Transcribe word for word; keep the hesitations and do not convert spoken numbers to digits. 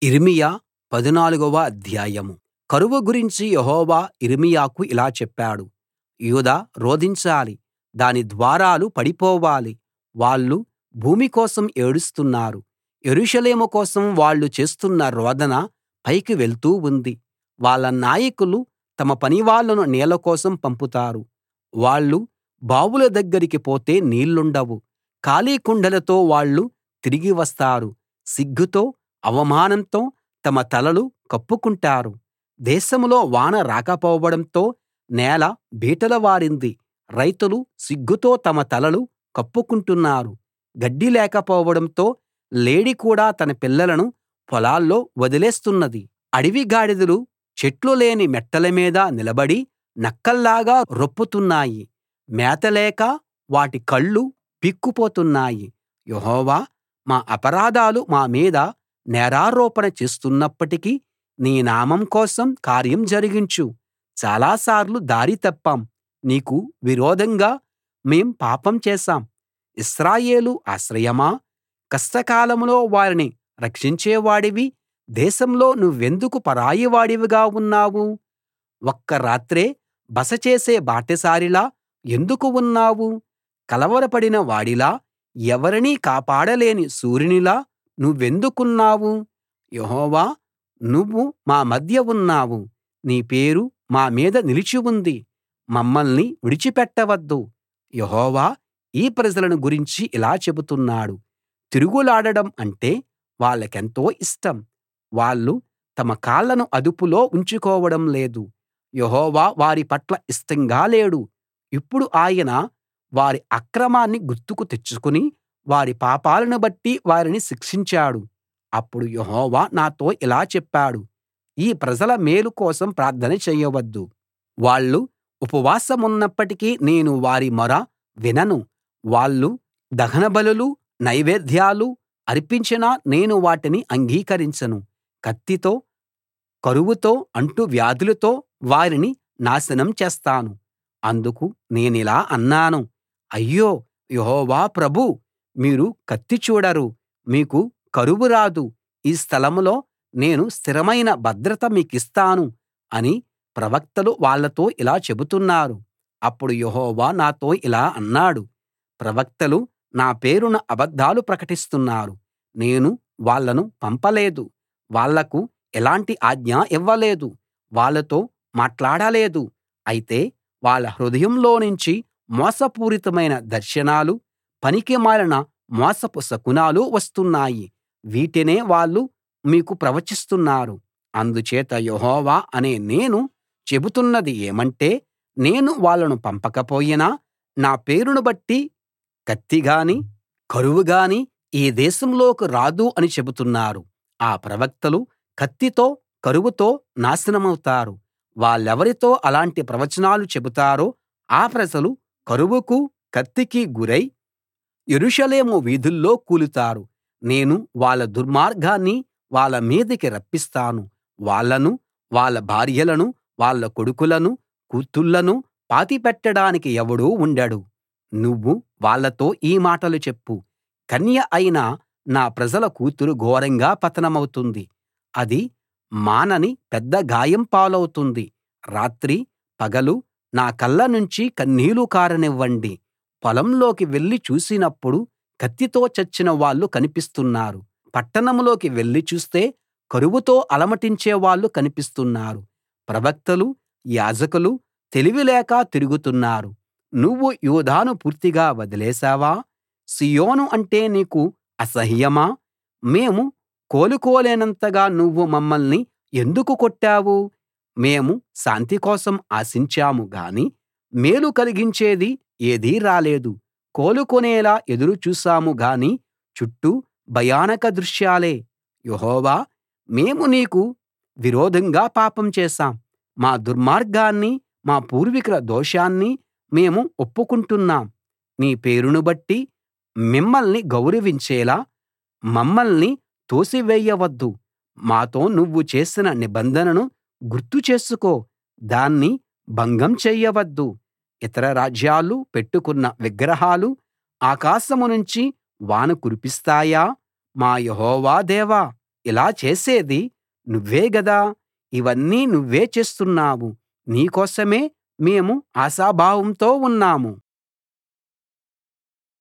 యిర్మీయా పదునాలుగవ అధ్యాయం. కరువు గురించి యెహోవా యిర్మీయాకు ఇలా చెప్పాడు. యూదా రోదించాలి, దాని ద్వారాలు పడిపోవాలి. వాళ్ళు భూమి కోసం ఏడుస్తున్నారు. యెరూషలేము కోసం వాళ్ళు చేస్తున్న రోదన పైకి వెళ్తూ ఉంది. వాళ్ళ నాయకులు తమ పనివాళ్ళను నీళ్ల కోసం పంపుతారు. వాళ్ళు బావుల దగ్గరికి పోతే నీళ్లుండవు. ఖాళీ కుండలతో వాళ్ళు తిరిగి వస్తారు. సిగ్గుతో, అవమానంతో తమ తలలు కప్పుకుంటారు. దేశంలో వాన రాకపోవడంతో నేల బీటలు వారింది. రైతులు సిగ్గుతో తమ తలలు కప్పుకుంటున్నారు. గడ్డి లేకపోవడంతో లేడి కూడా తన పిల్లలను పొలాల్లో వదిలేస్తున్నది. అడవి గాడిదలు చెట్లు లేని మెట్టల మీద నిలబడి నక్కల్లాగా రొప్పుతున్నాయి. మేత లేక వాటి కళ్ళు పీక్కుపోతున్నాయి. యెహోవా, మా అపరాధాలు మా మీద నేరారోపణ చేస్తున్నప్పటికీ నీ నామం కోసం కార్యం జరిగించు. చాలా సార్లు దారి తప్పాం, నీకు విరోధంగా మేం పాపం చేశాం. ఇశ్రాయేలు ఆశ్రయమా, కష్టకాలంలో వారిని రక్షించేవాడివి, దేశంలో నువ్వెందుకు పరాయివాడివిగా ఉన్నావు? ఒక్క రాత్రే బస చేసే బాటసారిలా ఎందుకు ఉన్నావు? కలవరపడిన వాడిలా, ఎవరినీ కాపాడలేని శూరునిలా నువ్వెందుకున్నావు? యెహోవా, నువ్వు మా మధ్య ఉన్నావు. నీ పేరు మా మీద నిలిచి ఉంది. మమ్మల్ని విడిచిపెట్టవద్దు. యెహోవా ఈ ప్రజలను గురించి ఇలా చెబుతున్నాడు. తిరుగులాడడం అంటే వాళ్ళకెంతో ఇష్టం. వాళ్ళు తమ కాళ్ళను అదుపులో ఉంచుకోవడం లేదు. యెహోవా వారి పట్ల ఇష్టంగా లేడు. ఇప్పుడు ఆయన వారి అక్రమాన్ని గుర్తుకు తెచ్చుకుని వారి పాపాలను బట్టి వారిని శిక్షించాడు. అప్పుడు యెహోవా నాతో ఇలా చెప్పాడు, ఈ ప్రజల మేలు కోసం ప్రార్థన చేయవద్దు. వాళ్ళు ఉపవాసమున్నప్పటికీ నేను వారి మొర వినను. వాళ్ళు దహనబలులు, నైవేద్యాలు అర్పించినా నేను వాటిని అంగీకరించను. కత్తితో, కరువుతో, అంటువ్యాధులతో వారిని నాశనం చేస్తాను. అందుకు నేనిలా అన్నాను, అయ్యో యెహోవా ప్రభూ, మీరు కత్తి చూడరు, మీకు కరువు రాదు. ఈ స్థలంలో నేను స్థిరమైన భద్రత మీకిస్తాను అని ప్రవక్తలు వాళ్ళతో ఇలా చెబుతున్నారు. అప్పుడు యెహోవా నాతో ఇలా అన్నాడు, ప్రవక్తలు నా పేరున అబద్ధాలు ప్రకటిస్తున్నారు. నేను వాళ్ళను పంపలేదు, వాళ్లకు ఎలాంటి ఆజ్ఞ ఇవ్వలేదు, వాళ్ళతో మాట్లాడలేదు. అయితే వాళ్ళ హృదయంలోనుంచి మోసపూరితమైన దర్శనాలు, పనికిమాలిన మోసపు శకునాలు వస్తున్నాయి. వీటినే వాళ్ళు మీకు ప్రవచిస్తున్నారు. అందుచేత యెహోవా అనే నేను చెబుతున్నది ఏమంటే, నేను వాళ్ళను పంపకపోయినా నా పేరును బట్టి కత్తి గానీ, కరువు గానీ ఈ దేశంలోకి రాదు అని చెబుతున్నారు. ఆ ప్రవక్తలు కత్తితో, కరువుతో నాశనమవుతారు. వాళ్ళెవరితో అలాంటి ప్రవచనాలు చెబుతారో ఆ ప్రజలు కరువుకు, కత్తికి గురై యెరూషలేము వీధుల్లో కూలుతారు. నేను వాళ్ళ దుర్మార్గాన్ని వాళ్ళ మీదికి రప్పిస్తాను. వాళ్ళను, వాళ్ళ భార్యలను, వాళ్ళ కొడుకులను, కూతుళ్ళను పాతిపెట్టడానికి ఎవడూ ఉండడు. నువ్వు వాళ్ళతో ఈ మాటలు చెప్పు, కన్య అయిన నా ప్రజల కూతురు ఘోరంగా పతనమవుతుంది. అది మానని పెద్ద గాయం పాలవుతుంది. రాత్రి పగలు నా కళ్ళ నుంచి కన్నీళ్లు కారనివ్వండి. పొలంలోకి వెళ్లి చూసినప్పుడు కత్తితో చచ్చిన వాళ్ళు కనిపిస్తున్నారు. పట్టణంలోకి వెళ్లి చూస్తే కరువుతో అలమటించే వాళ్ళు కనిపిస్తున్నారు. ప్రవక్తలు, యాజకులు తెలివిలేక తిరుగుతున్నారు. నువ్వు యూదాను పూర్తిగా వదిలేశావా? సీయోను అంటే నీకు అసహ్యమా? మేము కోలుకోలేనంతగా నువ్వు మమ్మల్ని ఎందుకు కొట్టావు? మేము శాంతి కోసం ఆశించాము గాని మేలు కలిగించేది ఏదీ రాలేదు. కోలుకునేలా ఎదురు చూశాము గాని చుట్టూ భయానక దృశ్యాలే. యెహోవా, మేము నీకు విరోధంగా పాపం చేశాం. మా దుర్మార్గాన్ని, మా పూర్వీకుల దోషాన్ని మేము ఒప్పుకుంటున్నాం. నీ పేరును బట్టి మిమ్మల్ని గౌరవించేలా మమ్మల్ని తోసివేయవద్దు. మాతో నువ్వు చేసిన నిబంధనను గుర్తు చేసుకో, దాన్ని భంగం చెయ్యవద్దు. ఇతర రాజ్యాలు పెట్టుకున్న విగ్రహాలు ఆకాశం నుంచి వాన కురిపిస్తాయా? మా యెహోవా దేవా, ఇలా చేసేది నువ్వే గదా! ఇవన్నీ నువ్వే చేస్తున్నావు నీ కోసమే మేము ఆశాభావంతో ఉన్నాము